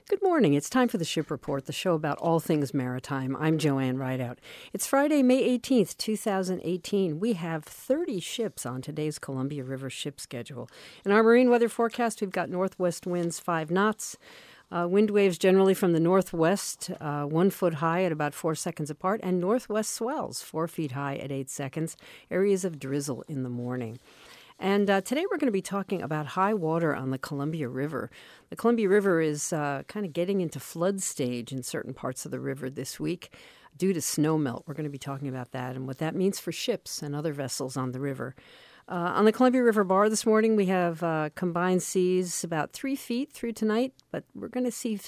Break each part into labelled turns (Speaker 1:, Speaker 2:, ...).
Speaker 1: Good morning. It's time for the Ship Report, the show about all things maritime. I'm Joanne Rideout. It's Friday, May 18th, 2018. We have 30 ships on today's Columbia River ship schedule. In our marine weather forecast, we've got northwest winds 5 knots, wind waves generally from the northwest, 1 foot high at about 4 seconds apart, and northwest swells 4 feet high at 8 seconds, areas of drizzle in the morning. And today we're going to be talking about high water on the Columbia River. The Columbia River is kind of getting into flood stage in certain parts of the river this week due to snowmelt. We're going to be talking about that and what that means for ships and other vessels on the river. On the Columbia River Bar this morning, we have combined seas about 3 feet through tonight, but we're going to see,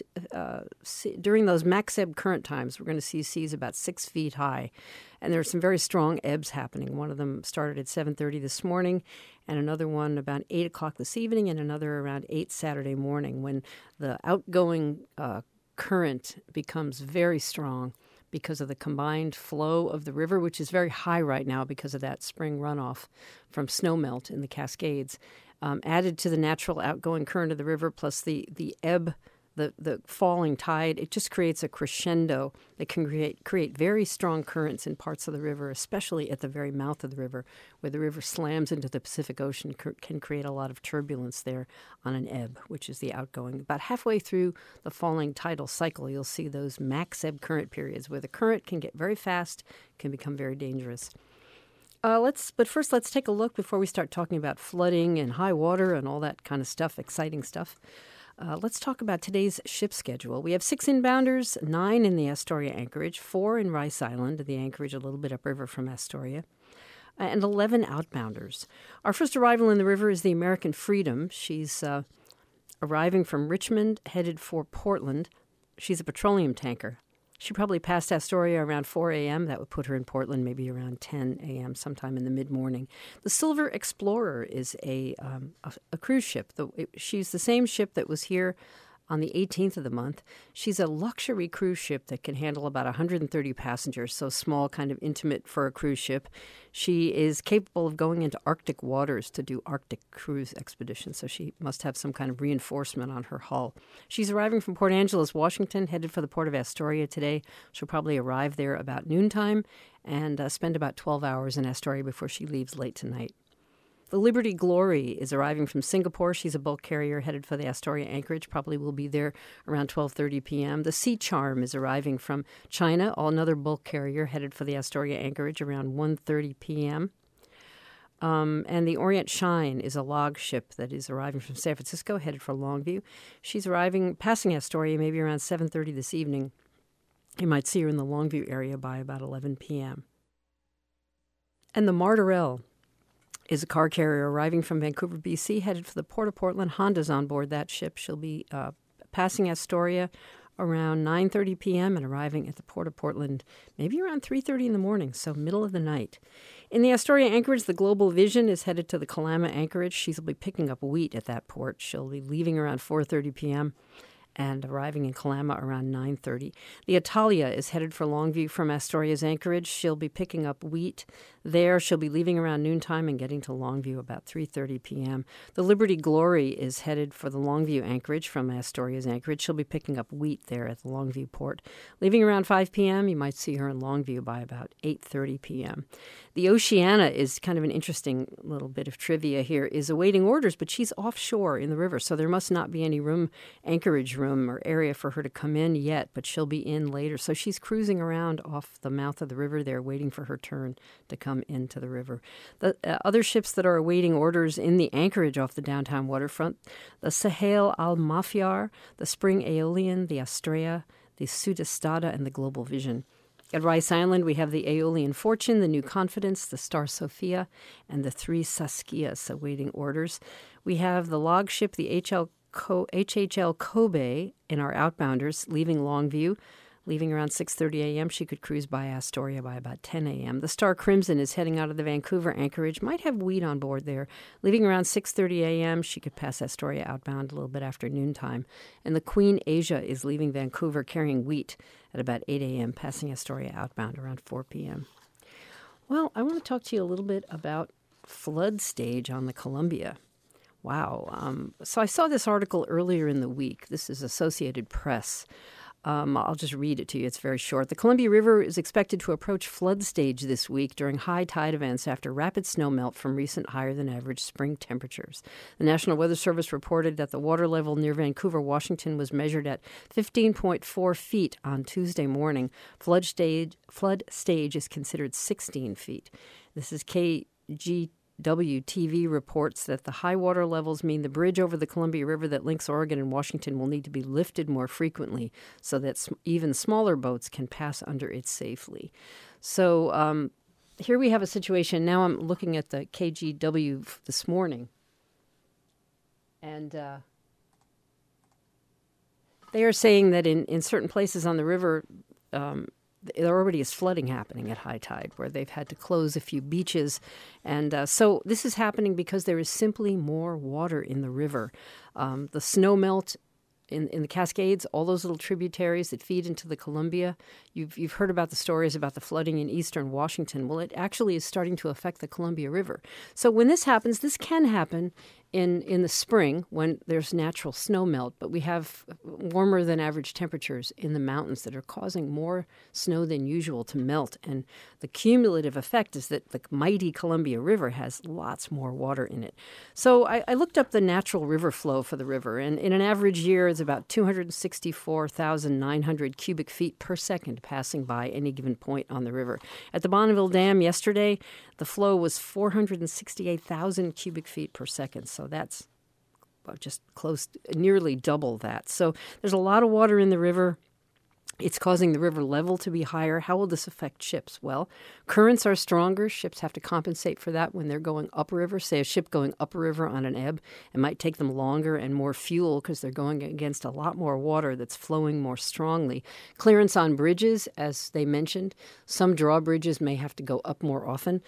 Speaker 1: during those max ebb current times, we're going to see seas about 6 feet high. And there are some very strong ebbs happening. One of them started at 7:30 this morning, and another one about 8 o'clock this evening, and another around 8 Saturday morning when the outgoing current becomes very strong because of the combined flow of the river, which is very high right now because of that spring runoff from snowmelt in the Cascades, added to the natural outgoing current of the river, plus the ebb, the falling tide. It just creates a crescendo that can create very strong currents in parts of the river, especially at the very mouth of the river, where the river slams into the Pacific Ocean, can create a lot of turbulence there on an ebb, which is the outgoing. About halfway through the falling tidal cycle, you'll see those max ebb current periods where the current can get very fast, can become very dangerous. But first, let's take a look before we start talking about flooding and high water and all that kind of stuff, exciting stuff. Let's talk about today's ship schedule. We have 6 inbounders, 9 in the Astoria anchorage, 4 in Rice Island, the anchorage a little bit upriver from Astoria, and 11 outbounders. Our first arrival in the river is the American Freedom. She's arriving from Richmond, headed for Portland. She's a petroleum tanker. She probably passed Astoria around 4 a.m. That would put her in Portland maybe around 10 a.m., sometime in the mid-morning. The Silver Explorer is a cruise ship. She's the same ship that was here on the 18th of the month. She's a luxury cruise ship that can handle about 130 passengers, so small, kind of intimate for a cruise ship. She is capable of going into Arctic waters to do Arctic cruise expeditions, so she must have some kind of reinforcement on her hull. She's arriving from Port Angeles, Washington, headed for the port of Astoria today. She'll probably arrive there about noontime and spend about 12 hours in Astoria before she leaves late tonight. The Liberty Glory is arriving from Singapore. She's a bulk carrier headed for the Astoria anchorage. Probably will be there around 12:30 p.m. The Sea Charm is arriving from China, another bulk carrier headed for the Astoria anchorage around 1:30 p.m. And the Orient Shine is a log ship that is arriving from San Francisco, headed for Longview. She's passing Astoria maybe around 7:30 this evening. You might see her in the Longview area by about 11 p.m. And the Martorell is a car carrier arriving from Vancouver, BC, headed for the Port of Portland. Honda's on board that ship. She'll be passing Astoria around 9:30 p.m. and arriving at the Port of Portland maybe around 3:30 in the morning, so middle of the night. In the Astoria anchorage, the Global Vision is headed to the Kalama anchorage. She'll be picking up wheat at that port. She'll be leaving around 4:30 p.m. and arriving in Kalama around 9:30. The Italia is headed for Longview from Astoria's anchorage. She'll be picking up wheat there. She'll be leaving around noontime and getting to Longview about 3:30 p.m. The Liberty Glory is headed for the Longview anchorage from Astoria's anchorage. She'll be picking up wheat there at the Longview port. Leaving around 5 p.m., you might see her in Longview by about 8:30 p.m. The Oceana is kind of an interesting little bit of trivia here, is awaiting orders, but she's offshore in the river, so there must not be any anchorage room or area for her to come in yet, but she'll be in later. So she's cruising around off the mouth of the river there, waiting for her turn to come into the river. The other ships that are awaiting orders in the anchorage off the downtown waterfront, the Sahel Al-Mafyar, the Spring Aeolian, the Astrea, the Sudestada, and the Global Vision. At Rice Island, we have the Aeolian Fortune, the New Confidence, the Star Sophia, and the 3 Saskias awaiting orders. We have the log ship, the HHL Kobe, in our outbounders, leaving Longview. Leaving around 6:30 a.m., she could cruise by Astoria by about 10 a.m. The Star Crimson is heading out of the Vancouver anchorage, might have wheat on board there. Leaving around 6:30 a.m., she could pass Astoria outbound a little bit after noontime. And the Queen Asia is leaving Vancouver carrying wheat at about 8 a.m., passing Astoria outbound around 4 p.m. Well, I want to talk to you a little bit about flood stage on the Columbia. Wow. So I saw this article earlier in the week. This is Associated Press. I'll just read it to you. It's very short. The Columbia River is expected to approach flood stage this week during high tide events after rapid snowmelt from recent higher-than-average spring temperatures. The National Weather Service reported that the water level near Vancouver, Washington, was measured at 15.4 feet on Tuesday morning. Flood stage is considered 16 feet. This is KGWTV reports that the high water levels mean the bridge over the Columbia River that links Oregon and Washington will need to be lifted more frequently so that even smaller boats can pass under it safely. So here we have a situation. Now I'm looking at the KGW this morning, and they are saying that in certain places on the river, there already is flooding happening at high tide where they've had to close a few beaches. And so this is happening because there is simply more water in the river. The snow melt in the Cascades, all those little tributaries that feed into the Columbia, you've heard about the stories about the flooding in eastern Washington. Well, it actually is starting to affect the Columbia River. So when this happens, this can happen in the spring when there's natural snow melt, but we have warmer than average temperatures in the mountains that are causing more snow than usual to melt. And the cumulative effect is that the mighty Columbia River has lots more water in it. So I looked up the natural river flow for the river, and in an average year, it's about 264,900 cubic feet per second passing by any given point on the river. At the Bonneville Dam yesterday, the flow was 468,000 cubic feet per second. So that's just nearly double that. So there's a lot of water in the river. It's causing the river level to be higher. How will this affect ships? Well, currents are stronger. Ships have to compensate for that when they're going upriver. Say a ship going upriver on an ebb, it might take them longer and more fuel because they're going against a lot more water that's flowing more strongly. Clearance on bridges, as they mentioned. Some drawbridges may have to go up more often.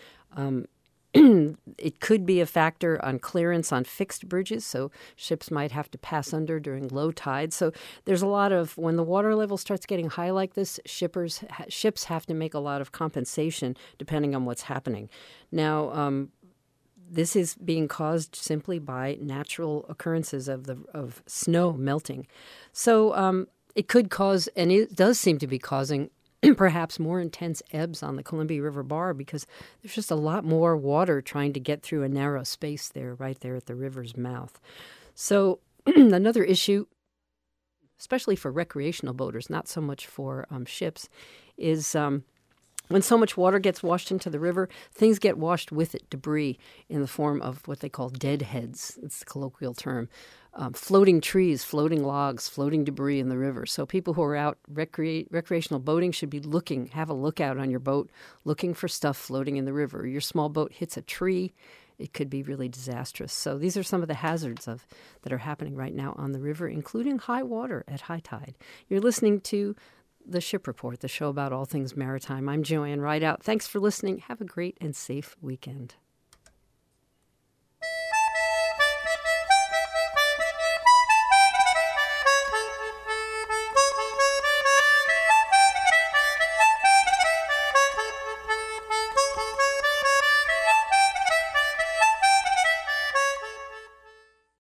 Speaker 1: It could be a factor on clearance on fixed bridges, so ships might have to pass under during low tide. So there's a lot of, when the water level starts getting high like this, ships have to make a lot of compensation depending on what's happening. Now, this is being caused simply by natural occurrences of snow melting. So it could cause, and it does seem to be causing, perhaps more intense ebbs on the Columbia River Bar because there's just a lot more water trying to get through a narrow space there, right there at the river's mouth. So another issue, especially for recreational boaters, not so much for ships, is when so much water gets washed into the river, things get washed with it, debris in the form of what they call deadheads. It's the colloquial term. Floating trees, floating logs, floating debris in the river. So people who are out recreational boating should be have a lookout on your boat, looking for stuff floating in the river. Your small boat hits a tree, it could be really disastrous. So these are some of the hazards that are happening right now on the river, including high water at high tide. You're listening to The Ship Report, the show about all things maritime. I'm Joanne Rideout. Thanks for listening. Have a great and safe weekend.